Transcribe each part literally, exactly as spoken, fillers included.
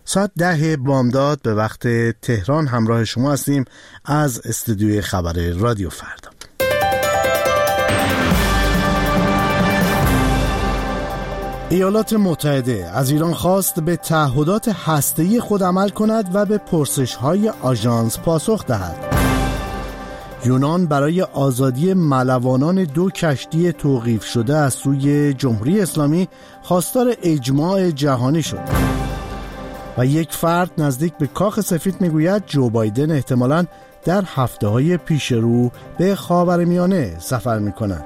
ساعت ده بامداد به وقت تهران همراه شما هستیم از استودیوی خبر رادیو فردا. ایالات متحده از ایران خواست به تعهدات هسته‌ای خود عمل کند و به پرسش‌های آژانس پاسخ دهد. یونان برای آزادی ملوانان دو کشتی توقیف شده از سوی جمهوری اسلامی خواستار اجماع جهانی شد. و یک فرد نزدیک به کاخ سفید میگوید جو بایدن احتمالاً در هفته‌های پیش رو به خاورمیانه سفر می‌کند.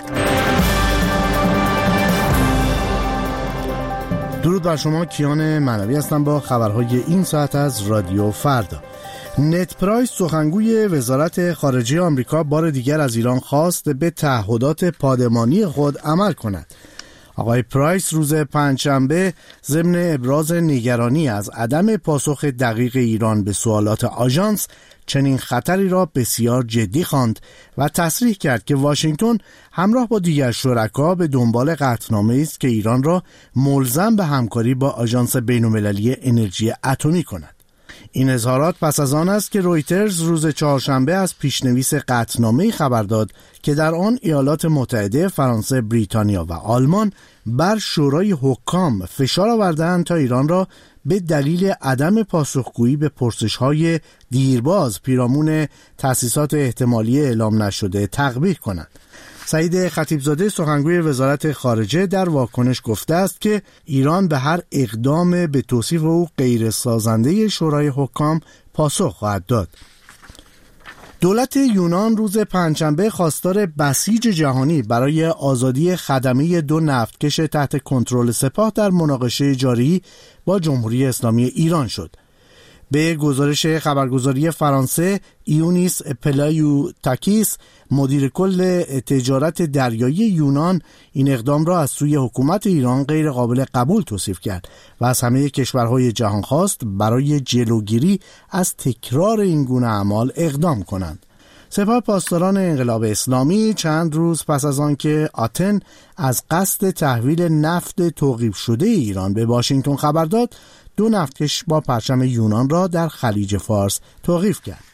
درود بر شما، کیان معنوی هستم با خبرهای این ساعت از رادیو فردا. نت پرایس سخنگوی وزارت خارجه آمریکا بار دیگر از ایران خواست به تعهدات پادمانی خود عمل کند. آقای پرایس روز پنجشنبه ضمن ابراز نگرانی از عدم پاسخ دقیق ایران به سوالات آژانس چنین خطری را بسیار جدی خواند و تصریح کرد که واشنگتن همراه با دیگر شرکا به دنبال قطعنامه‌ای است که ایران را ملزم به همکاری با آژانس بین‌المللی انرژی اتمی کند. این اظهارات پس از آن است که رویترز روز چهارشنبه از پیشنویس قطعنامه‌ای خبر داد که در آن ایالات متحده، فرانسه، بریتانیا و آلمان بر شورای حکام فشار آوردند تا ایران را به دلیل عدم پاسخگویی به پرسش‌های دیرباز پیرامون تأسیسات احتمالی اعلام نشده تقبیح کنند. سعید خطیبزاده سخنگوی وزارت خارجه در واکنش گفته است که ایران به هر اقدام به توصیف او غیر سازنده شورای حکام پاسخ خواهد داد. دولت یونان روز پنجشنبه خواستار بسیج جهانی برای آزادی خدمه دو نفتکش تحت کنترل سپاه در مناقشه جاری با جمهوری اسلامی ایران شد. به گزارش خبرگزاری فرانسه، ایونیس پلایو تاکیس، مدیر کل تجارت دریایی یونان، این اقدام را از سوی حکومت ایران غیر قابل قبول توصیف کرد و از همه کشورهای جهان خواست برای جلوگیری از تکرار این گونه اعمال اقدام کنند. سپاه پاسداران انقلاب اسلامی چند روز پس از آن که آتن از قصد تحویل نفت توقیف شده ایران به واشنگتن خبر داد، دو نفتکش با پرچم یونان را در خلیج فارس توقیف کرد.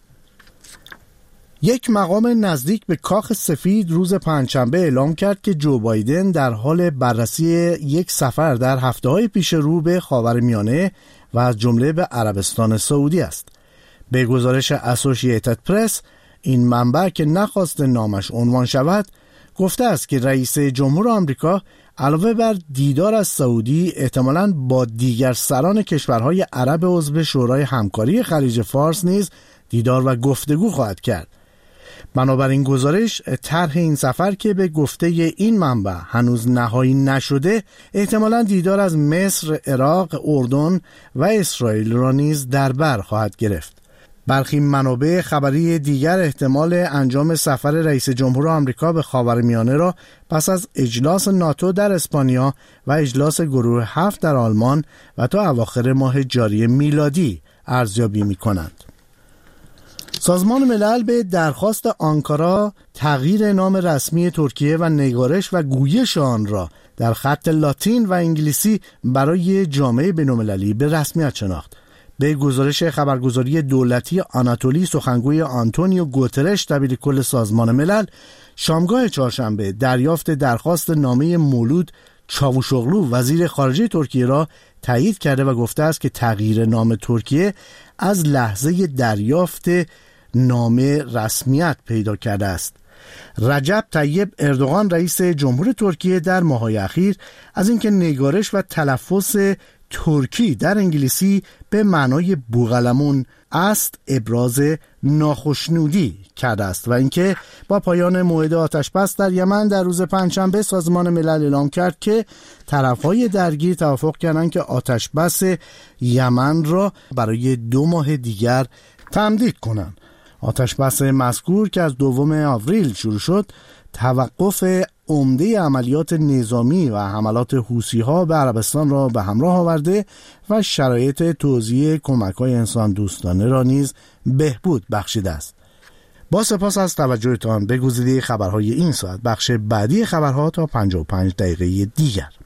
یک مقام نزدیک به کاخ سفید روز پنجشنبه اعلام کرد که جو بایدن در حال بررسی یک سفر در هفته‌های پیش رو به خاورمیانه و از جمله به عربستان سعودی است. به گزارش اسوسییتد پرس، این منبع که نخواست نامش عنوان شود گفته است که رئیس جمهور آمریکا علاوه بر دیدار از سعودی احتمالاً با دیگر سران کشورهای عرب عضو شورای همکاری خلیج فارس نیز دیدار و گفتگو خواهد کرد. بنابراین گزارش طرح این سفر که به گفته این منبع هنوز نهایی نشده احتمالاً دیدار از مصر، عراق، اردن و اسرائیل را نیز در بر خواهد گرفت. برخی منابع خبری دیگر احتمال انجام سفر رئیس جمهور آمریکا به خاورمیانه را پس از اجلاس ناتو در اسپانیا و اجلاس گروه هفت در آلمان و تا اواخر ماه جاری میلادی ارزیابی می‌کنند. سازمان ملل به درخواست آنکارا تغییر نام رسمی ترکیه و نگارش و گویش آن را در خط لاتین و انگلیسی برای جامعه بین‌المللی به رسمیت شناخت. به گزارش خبرگزاری دولتی آناتولی، سخنگوی آنتونیو گوترش دبیر کل سازمان ملل شامگاه چهارشنبه دریافت درخواست نامه مولود چاوشوغلو وزیر خارجه ترکیه را تایید کرده و گفته است که تغییر نام ترکیه از لحظه دریافت نامه رسمیت پیدا کرده است. رجب طیب اردوغان رئیس جمهور ترکیه در ماه‌های اخیر از اینکه نگارش و تلفظ ترکی در انگلیسی به معنای بوغلمون است ابراز ناخشنودی کرده است و اینکه با پایان موعد آتشبس در یمن در روز پنجشنبه سازمان ملل اعلام کرد که طرف‌های درگیر توافق کردند که آتشبس یمن را برای دو ماه دیگر تمدید کنند. آتشبس مذکور که از دوم آوریل شروع شد توقف عمده عملیات نظامی و حملات حوثی‌ها به عربستان را به همراه آورده و شرایط توزیع کمک‌های انسان دوستانه را نیز بهبود بخشیده است. با سپاس از توجهتان به گزیده خبرهای این ساعت. بخش بعدی خبرها تا پنجاه و پنج دقیقه دیگر.